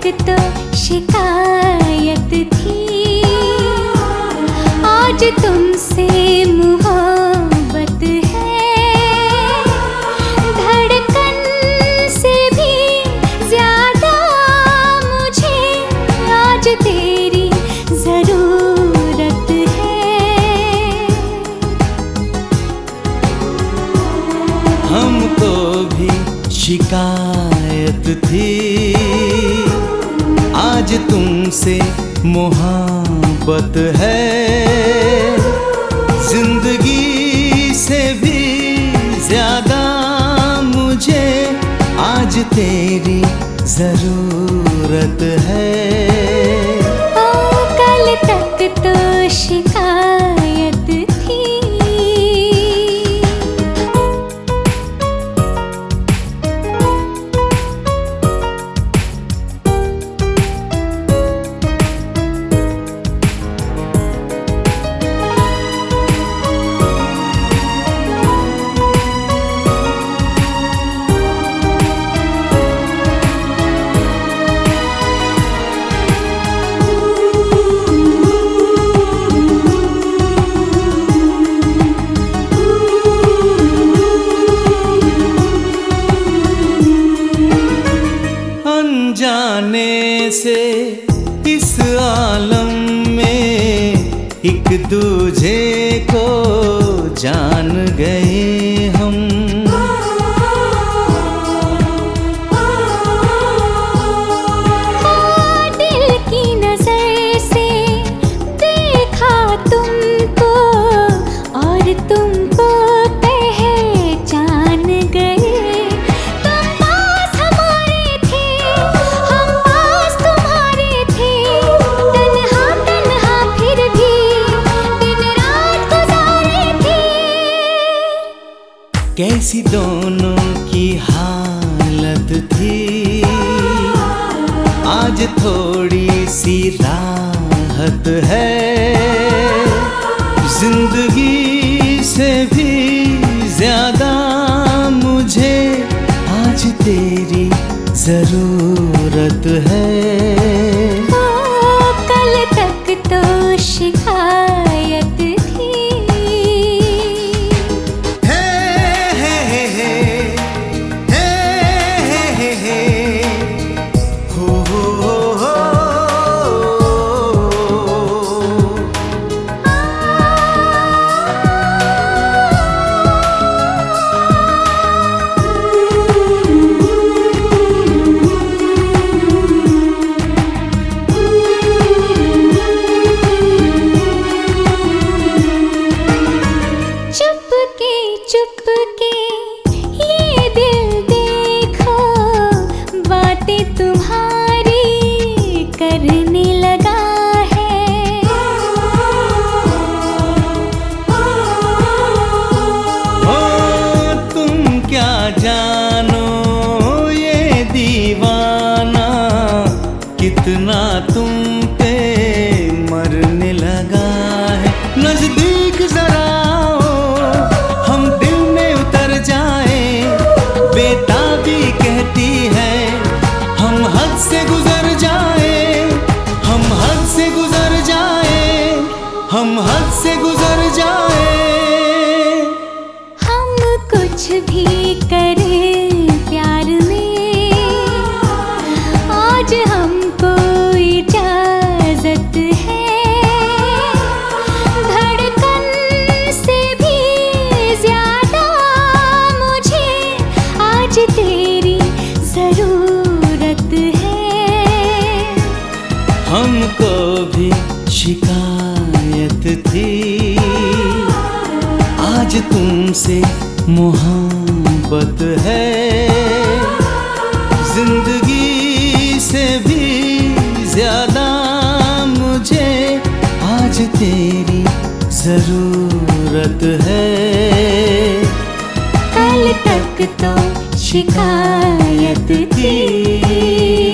तो शिकायत थी, आज तुमसे मोहब्बत है। धड़कन से भी ज्यादा मुझे आज तेरी जरूरत है। हमको भी शिकायत थी, आज तुमसे मोहब्बत है। जिंदगी से भी ज्यादा मुझे आज तेरी जरूरत है। कल तक तो शिकायत थी। जाने से इस आलम में एक दूजे को जान गए हम। दिल की नजर से देखा तुमको और तुमको पहचान गए। कैसी दोनों की हालत थी, आज थोड़ी सी राहत है। जिंदगी से भी ज्यादा मुझे आज तेरी जरूरत है। कल तक तो शिकायत थी। चुपके ये दिल देखो, बातें तुम्हारी करने लगा है। तुम क्या जानो ये दीवाना कितना तुम पे मरने लगा है। नजदीक जरा बेताबी कहती है, हम हद से गुजर जाए, हम हद से गुजर जाए, हम हद से गुजर जाए। हम कुछ भी करें प्यार में, आज हमको इजाजत है। धड़कन से भी ज्यादा मुझे आज तेरी जरूरत है। हमको भी शिकायत थी, आज तुमसे मोहब्बत है। जिंदगी से भी ज्यादा मुझे आज तेरी जरूरत है। कल तक तो शिकायत थी।